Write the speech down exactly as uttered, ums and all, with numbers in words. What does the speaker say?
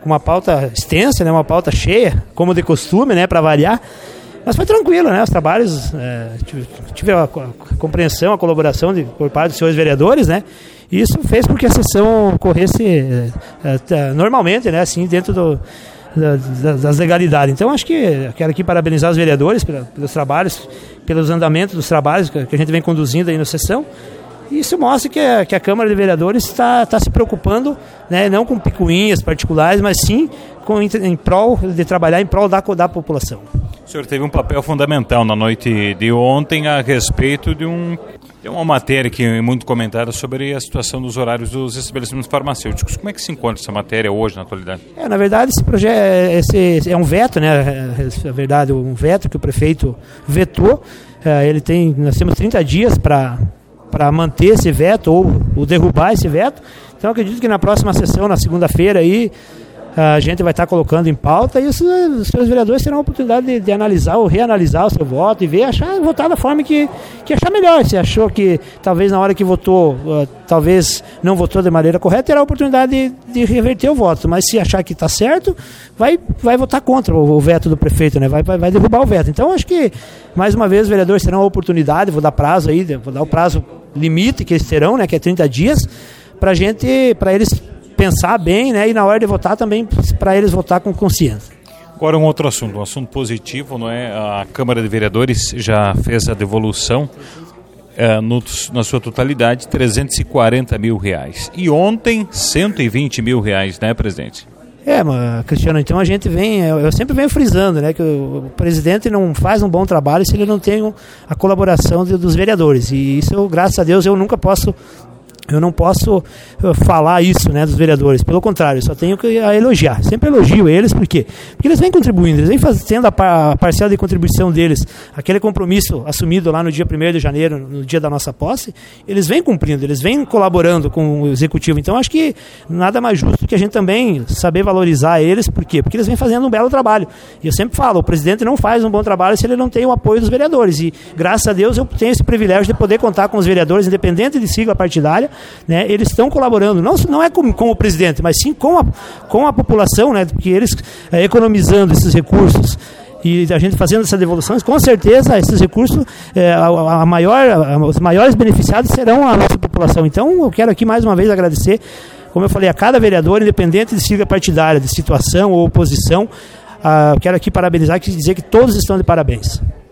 uma pauta extensa, né, uma pauta cheia, como de costume, né, para variar. Mas foi tranquilo, né? Os trabalhos, é, tive a, a compreensão, a colaboração de, por parte dos senhores vereadores, né? E isso fez com que a sessão ocorresse é, é, normalmente, né? Assim, dentro do, da, das legalidades. Então, acho que quero aqui parabenizar os vereadores pela, pelos trabalhos, pelos andamentos dos trabalhos que, que a gente vem conduzindo aí na sessão. E isso mostra que a, que a Câmara de Vereadores está tá se preocupando, né, não com picuinhas particulares, mas sim com, em, em prol de trabalhar em prol da, da população. O senhor teve um papel fundamental na noite de ontem a respeito de, um, de uma matéria que é muito comentada sobre a situação dos horários dos estabelecimentos farmacêuticos. Como é que se encontra essa matéria hoje, na atualidade? É, na verdade, esse projeto esse, é um veto, né? Na verdade, um veto que o prefeito vetou. Ele tem, nós temos trinta dias para para manter esse veto ou, ou derrubar esse veto. Então, acredito que na próxima sessão, na segunda-feira, aí, a gente vai estar colocando em pauta e os, os seus vereadores terão a oportunidade de, de analisar ou reanalisar o seu voto e ver, achar, votar da forma que, que achar melhor. Se achou que talvez na hora que votou, uh, talvez não votou de maneira correta, terá a oportunidade de, de reverter o voto. Mas se achar que está certo, vai, vai votar contra o, o veto do prefeito, né? vai, vai, vai derrubar o veto. Então, acho que, mais uma vez, os vereadores terão a oportunidade, vou dar prazo aí, vou dar o prazo limite que eles terão, né, que é trinta dias, para gente, para eles pensar bem, né, e na hora de votar também para eles votar com consciência. Agora um outro assunto, um assunto positivo, não é? A Câmara de Vereadores já fez a devolução é, no, na sua totalidade trezentos e quarenta mil reais e ontem cento e vinte mil reais, né, presidente? É, mas, Cristiano, então a gente vem, eu sempre venho frisando, né, que o presidente não faz um bom trabalho se ele não tem a colaboração de, dos vereadores, e isso, graças a Deus, eu nunca posso Eu não posso falar isso, né, dos vereadores. Pelo contrário, eu só tenho que elogiar. Sempre elogio eles, por quê? Porque eles vêm contribuindo, eles vêm fazendo a, par, a parcela de contribuição deles, aquele compromisso assumido lá no dia primeiro de janeiro, no dia da nossa posse, eles vêm cumprindo, eles vêm colaborando com o executivo. Então, acho que nada mais justo que a gente também saber valorizar eles, por quê? Porque eles vêm fazendo um belo trabalho. E eu sempre falo, o presidente não faz um bom trabalho se ele não tem o apoio dos vereadores. E, graças a Deus, eu tenho esse privilégio de poder contar com os vereadores, independente de sigla partidária, né, eles estão colaborando, não, não é com, com o presidente, mas sim com a, com a população, né, porque eles é, economizando esses recursos e a gente fazendo essas devoluções, com certeza esses recursos, é, a, a maior, a, os maiores beneficiados serão a nossa população. Então eu quero aqui mais uma vez agradecer, como eu falei, a cada vereador, independente de sigla partidária, de situação ou oposição, uh, eu quero aqui parabenizar e dizer que todos estão de parabéns.